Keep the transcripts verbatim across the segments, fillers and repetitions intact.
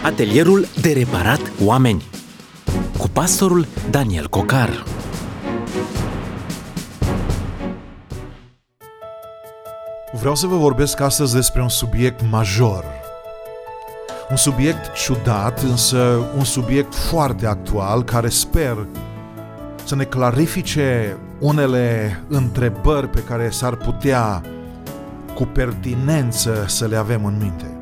Atelierul de reparat oameni cu pastorul Daniel Cocar. Vreau să vă vorbesc astăzi despre un subiect major. Un subiect ciudat, însă un subiect foarte actual, care sper să ne clarifice unele întrebări pe care s-ar putea cu pertinență să le avem în minte.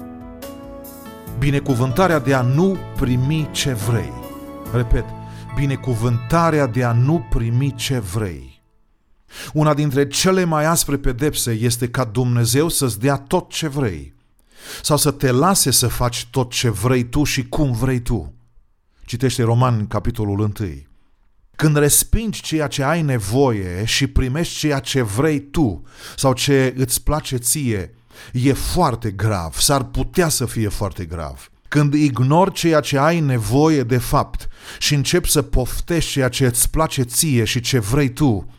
Binecuvântarea de a nu primi ce vrei. Repet, binecuvântarea de a nu primi ce vrei. Una dintre cele mai aspre pedepse este ca Dumnezeu să-ți dea tot ce vrei sau să te lase să faci tot ce vrei tu și cum vrei tu. Citește Romani, capitolul unu. Când respingi ceea ce ai nevoie și primești ceea ce vrei tu sau ce îți place ție, e foarte grav, s-ar putea să fie foarte grav. Când ignori ceea ce ai nevoie de fapt și începi să poftești ceea ce îți place ție și ce vrei tu,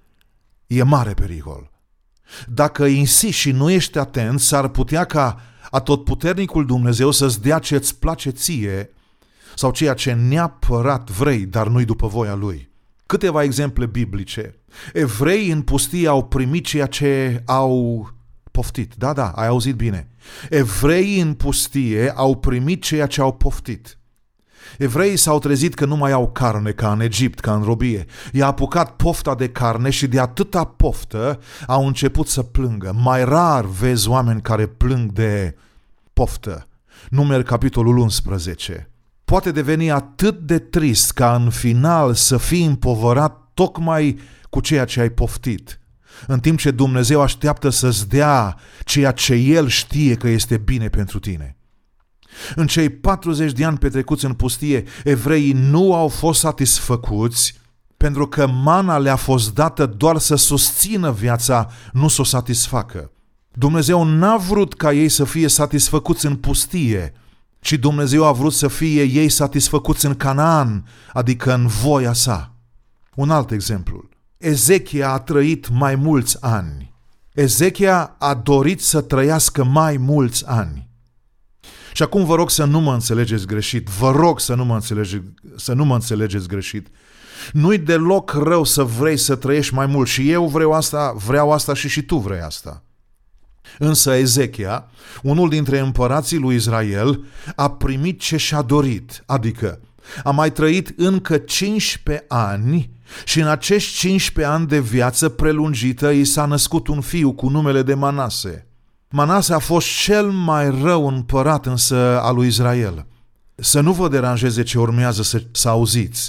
e mare pericol. Dacă insisti și nu ești atent, s-ar putea ca atotputernicul Dumnezeu să-ți dea ce îți place ție sau ceea ce neapărat vrei, dar nu-i după voia Lui. Câteva exemple biblice. Evreii în pustie au primit ceea ce au poftit. Da, da, ai auzit bine. Evreii în pustie au primit ceea ce au poftit. Evreii s-au trezit că nu mai au carne ca în Egipt, ca în robie. I-a apucat pofta de carne și de atâta poftă au început să plângă. Mai rar vezi oameni care plâng de poftă. Numeri, capitolul unsprezece. Poate deveni atât de trist ca în final să fii împovărat tocmai cu ceea ce ai poftit, în timp ce Dumnezeu așteaptă să-ți dea ceea ce El știe că este bine pentru tine. În cei patruzeci de ani petrecuți în pustie, evreii nu au fost satisfăcuți pentru că mana le-a fost dată doar să susțină viața, nu să o satisfacă. Dumnezeu n-a vrut ca ei să fie satisfăcuți în pustie, ci Dumnezeu a vrut să fie ei satisfăcuți în Canaan, adică în voia sa. Un alt exemplu. Ezechia a trăit mai mulți ani. Ezechia a dorit să trăiască mai mulți ani. Și acum vă rog să nu mă înțelegeți greșit. Vă rog să nu mă, înțelege, să nu mă înțelegeți greșit. Nu-i deloc rău să vrei să trăiești mai mult. Și eu vreau asta, vreau asta și și tu vrei asta. Însă Ezechia, unul dintre împărații lui Israel, a primit ce și-a dorit, adică a mai trăit încă cincisprezece ani și în acești cincisprezece ani de viață prelungită i s-a născut un fiu cu numele de Manase. Manase a fost cel mai rău împărat însă al lui Israel. Să nu vă deranjeze ce urmează să, să auziți.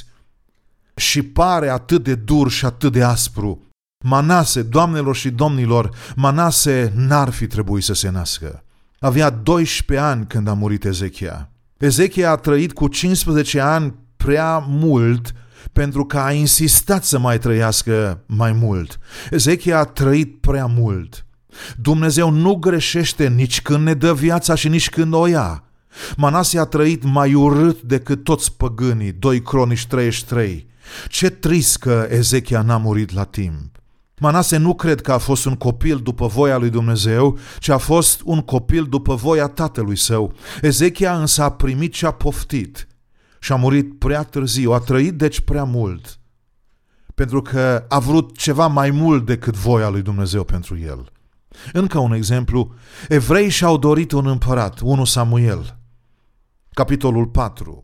Și pare atât de dur și atât de aspru. Manase, doamnelor și domnilor, Manase n-ar fi trebuit să se nască. Avea doisprezece ani când a murit Ezechia. Ezechia a trăit cu cincisprezece ani prea mult pentru că a insistat să mai trăiască mai mult. Ezechia a trăit prea mult. Dumnezeu nu greșește nici când ne dă viața și nici când o ia. Manase a trăit mai urât decât toți păgânii, doi Cronici treizeci și trei. Ce trist că Ezechia n-a murit la timp. Manase nu cred că a fost un copil după voia lui Dumnezeu, ci a fost un copil după voia tatălui său. Ezechia însă a primit ce a poftit și a murit prea târziu, a trăit deci prea mult, pentru că a vrut ceva mai mult decât voia lui Dumnezeu pentru el. Încă un exemplu, evreii și-au dorit un împărat, unu Samuel, capitolul patru.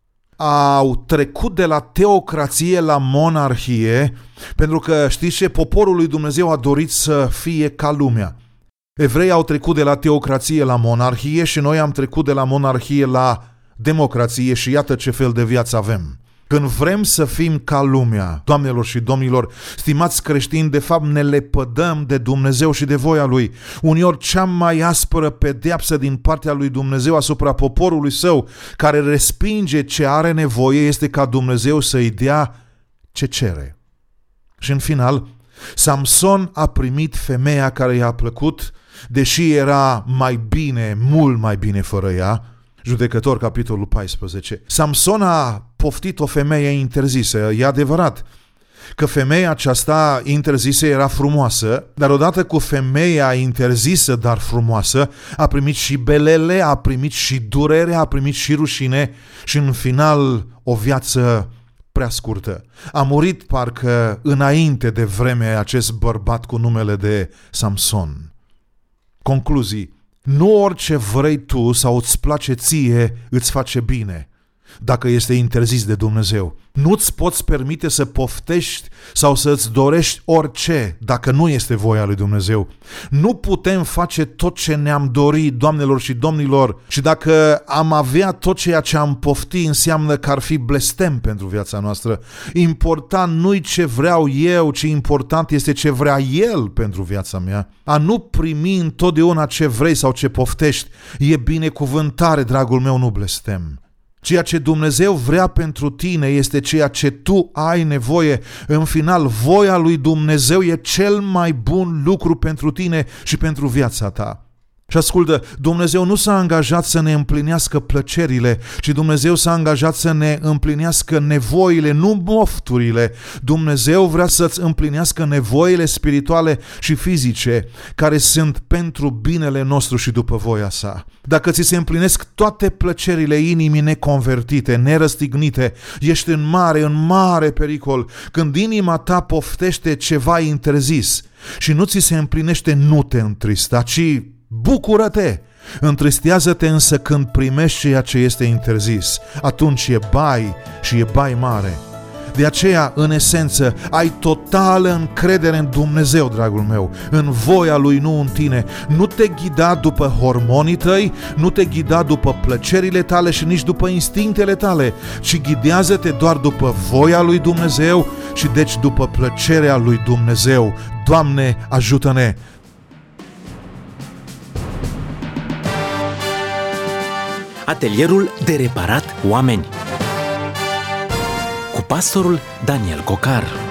Au trecut de la teocrație la monarhie, pentru că, știți ce, poporul lui Dumnezeu a dorit să fie ca lumea. Evreii au trecut de la teocrație la monarhie și noi am trecut de la monarhie la democrație și iată ce fel de viață avem. Când vrem să fim ca lumea, doamnelor și domnilor, stimați creștini, de fapt ne lepădăm de Dumnezeu și de voia Lui. Uneori cea mai aspră pedeapsă din partea lui Dumnezeu asupra poporului său, care respinge ce are nevoie, este ca Dumnezeu să-i dea ce cere. Și în final, Samson a primit femeia care i-a plăcut, deși era mai bine, mult mai bine fără ea. Judecători, capitolul paisprezece. Samson a poftit o femeie interzisă, e adevărat. că femeia aceasta interzisă era frumoasă, dar odată cu femeia interzisă, dar frumoasă, a primit și belele, a primit și durere, a primit și rușine și în final o viață prea scurtă. A murit parcă înainte de vreme acest bărbat cu numele de Samson. Concluzii. Nu orice vrei tu sau îți place ție îți face bine, dacă este interzis de Dumnezeu. Nu-ți poți permite să poftești sau să îți dorești orice dacă nu este voia lui Dumnezeu. Nu putem face tot ce ne-am dorit, doamnelor și domnilor, și dacă am avea tot ceea ce am pofti, înseamnă că ar fi blestem pentru viața noastră. Important nu-i ce vreau eu, ci important este ce vrea El pentru viața mea. A nu primi întotdeauna ce vrei sau ce poftești e binecuvântare, dragul meu, nu blestem. Ceea ce Dumnezeu vrea pentru tine este ceea ce tu ai nevoie. În final, voia lui Dumnezeu e cel mai bun lucru pentru tine și pentru viața ta. Și ascultă, Dumnezeu nu s-a angajat să ne împlinească plăcerile, ci Dumnezeu s-a angajat să ne împlinească nevoile, nu mofturile. Dumnezeu vrea să-ți împlinească nevoile spirituale și fizice, care sunt pentru binele nostru și după voia sa. Dacă ți se împlinesc toate plăcerile inimii neconvertite, nerăstignite, ești în mare, în mare pericol. Când inima ta poftește ceva interzis și nu ți se împlinește, nu te întrista, ci bucură-te! Întristează-te însă când primești ceea ce este interzis. Atunci e bai și e bai mare. De aceea, în esență, ai totală încredere în Dumnezeu, dragul meu, în voia Lui, nu în tine. Nu te ghida după hormonii tăi, nu te ghida după plăcerile tale și nici după instinctele tale, ci ghidează-te doar după voia Lui Dumnezeu și deci după plăcerea Lui Dumnezeu. Doamne, ajută-ne! Atelierul de reparat oameni cu pastorul Daniel Cocar.